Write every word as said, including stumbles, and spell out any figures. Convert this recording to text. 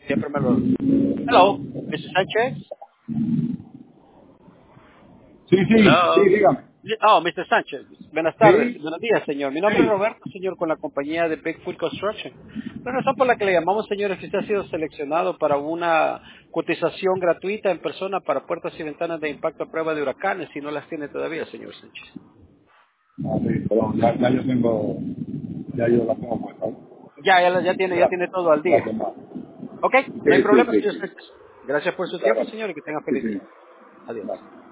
Siempre me lo... Hello, mister Sánchez. Sí, sí, sí, Hello. dígame. Oh, mister Sánchez. Buenas tardes. Sí, Buenos días, señor. Mi nombre es sí. Roberto, señor, con la compañía de Bigfoot Construction. La razón por la que le llamamos, señor, es que usted ha sido seleccionado para una cotización gratuita en persona para puertas y ventanas de impacto a prueba de huracanes, si no las tiene todavía, señor Sánchez. Ah, sí, perdón, ya, ya yo tengo, ya yo la tengo puesta. ¿No? Ya, ya, la- ya tiene, ya Gracias. tiene todo al día. Gracias, más. Ok, no hay Sí, sí, problema, sí, señor sí. Sánchez. Gracias por su tiempo, Claro. señor, y que tenga Sí, feliz sí. día. Adiós. Gracias.